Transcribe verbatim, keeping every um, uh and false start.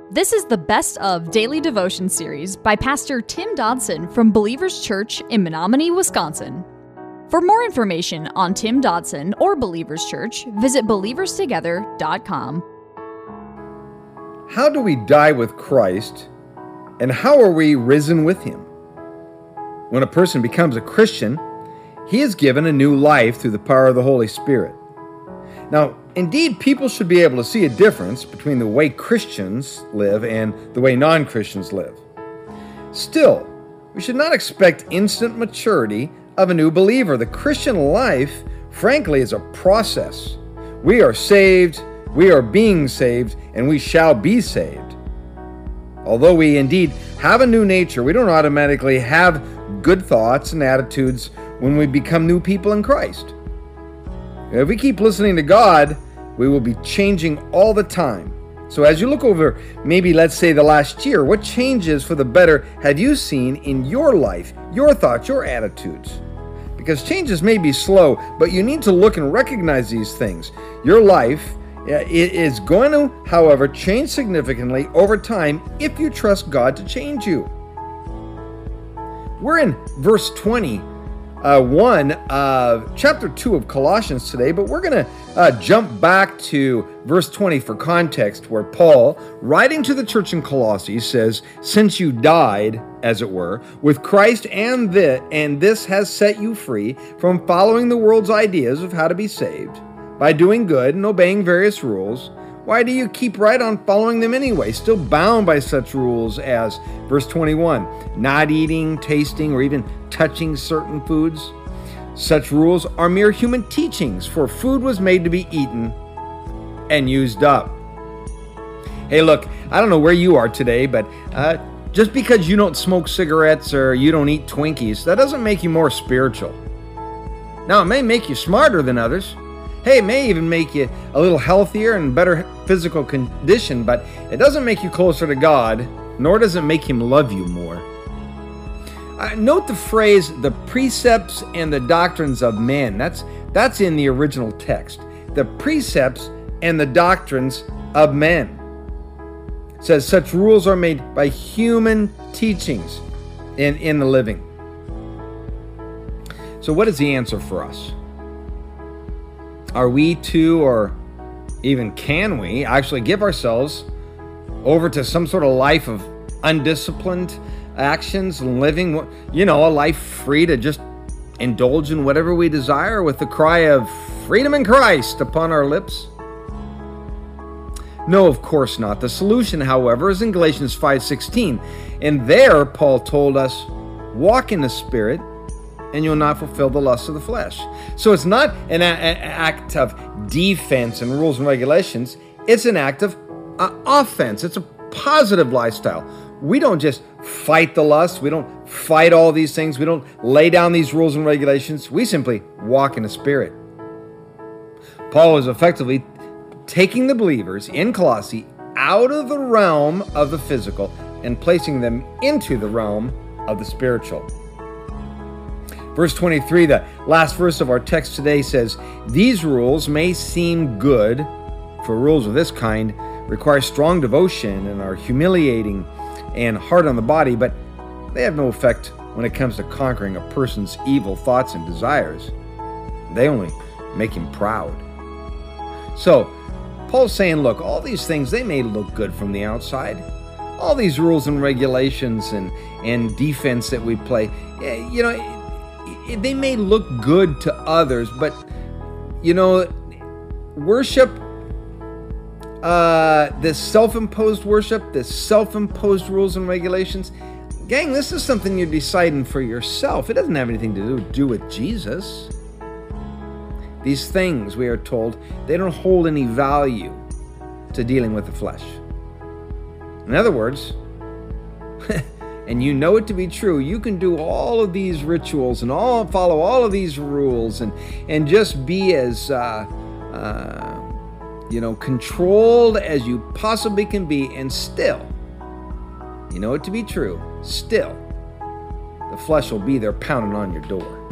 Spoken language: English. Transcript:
This is the Best of Daily Devotion series by Pastor Tim Dodson from Believers Church in Menominee, Wisconsin. For more information on Tim Dodson or Believers Church, visit believers together dot com. How do we die with Christ, and how are we risen with Him? When a person becomes a Christian, he is given a new life through the power of the Holy Spirit. Now, indeed, people should be able to see a difference between the way Christians live and the way non-Christians live. Still, we should not expect instant maturity of a new believer. The Christian life, frankly, is a process. We are saved, we are being saved, and we shall be saved. Although we indeed have a new nature, we don't automatically have good thoughts and attitudes when we become new people in Christ. If we keep listening to God, we will be changing all the time. So as you look over maybe, let's say, the last year, what changes for the better have you seen in your life, your thoughts, your attitudes? Because changes may be slow, but you need to look and recognize these things. Your life is going to, however, change significantly over time if you trust God to change you. We're in verse twenty. Uh, one of chapter two of Colossians today, but we're going to uh, jump back to verse twenty for context, where Paul, writing to the church in Colossae, says, "Since you died, as it were, with Christ, and this, and this has set you free from following the world's ideas of how to be saved, by doing good and obeying various rules, why do you keep right on following them anyway, still bound by such rules as," verse twenty-one, "not eating, tasting, or even touching certain foods? Such rules are mere human teachings, for food was made to be eaten and used up." Hey, look, I don't know where you are today, but uh, just because you don't smoke cigarettes or you don't eat Twinkies, that doesn't make you more spiritual. Now, it may make you smarter than others. Hey, it may even make you a little healthier and better physical condition, but it doesn't make you closer to God, nor does it make Him love you more. Uh, note the phrase, "the precepts and the doctrines of men." That's, that's in the original text. The precepts and the doctrines of men. It says, such rules are made by human teachings in, in the living. So what is the answer for us? Are we to, or even can we, actually give ourselves over to some sort of life of undisciplined actions and living, you know, a life free to just indulge in whatever we desire with the cry of freedom in Christ upon our lips? No, of course not. The solution, however, is in Galatians five sixteen. And there, Paul told us, walk in the Spirit, and you'll not fulfill the lusts of the flesh. So it's not an, a- an act of defense and rules and regulations. It's an act of uh, offense. It's a positive lifestyle. We don't just fight the lust. We don't fight all these things. We don't lay down these rules and regulations. We simply walk in the Spirit. Paul is effectively taking the believers in Colossae out of the realm of the physical and placing them into the realm of the spiritual. Verse twenty-three, the last verse of our text today, says, "These rules may seem good, for rules of this kind require strong devotion and are humiliating and hard on the body, but they have no effect when it comes to conquering a person's evil thoughts and desires. They only make him proud." So, Paul's saying, look, all these things, they may look good from the outside. All these rules and regulations and, and defense that we play, you know, they may look good to others, but, you know, worship, uh, this self-imposed worship, this self-imposed rules and regulations, gang, this is something you're deciding for yourself. It doesn't have anything to do, do with Jesus. These things, we are told, they don't hold any value to dealing with the flesh. In other words, and you know it to be true, you can do all of these rituals and all follow all of these rules and and just be as uh, uh, you know controlled as you possibly can be, and still, you know it to be true, still, the flesh will be there pounding on your door.